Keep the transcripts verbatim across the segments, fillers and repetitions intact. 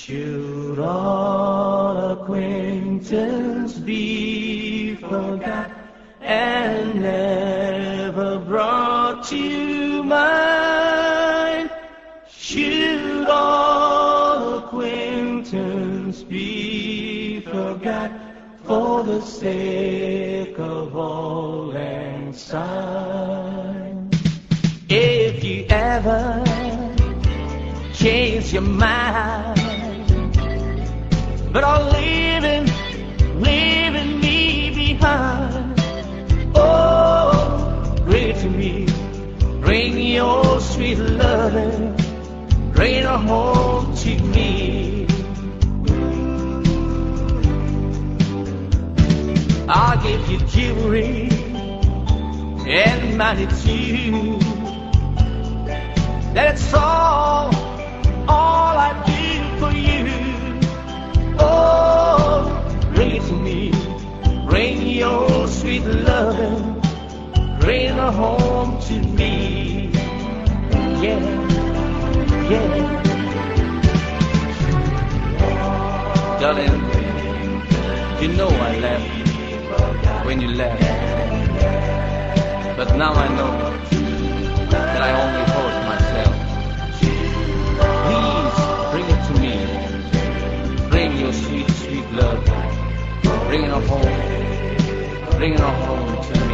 Should all acquaintance be forgot and never brought to mind? Should all acquaintance be forgot for the sake of all and sign? If you ever change your mind, but are leaving, leaving me behind, oh, bring it to me, bring your sweet loving, bring it home to me. I'll give you jewelry and money too. That's all, all I do for you. Oh, bring it to me, bring your sweet loving, bring it home to me. Yeah, yeah. Darling, you know I left when you left, but now I know that I only hurt myself. Please bring it to me, bring your sweet, sweet love, bring it home, bring it home to me.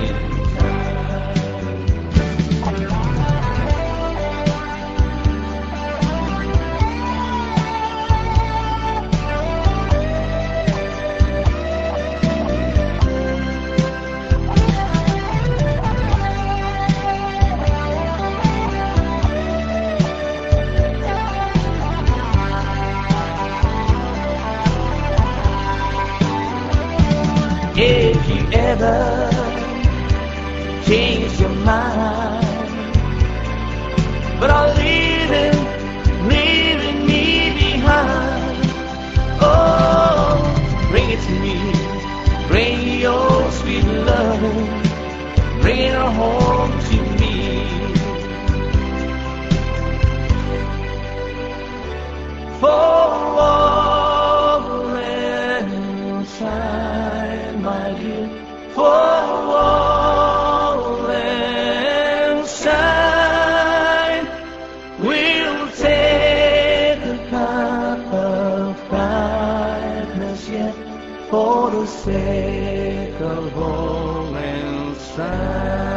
If you ever change your mind, but are leaving, leaving me behind, oh, bring it to me, bring your sweet loving, bring it home to me. For all and shine, my dear, for all and shine, we'll take the cup of kindness yet, for the sake of all and shine.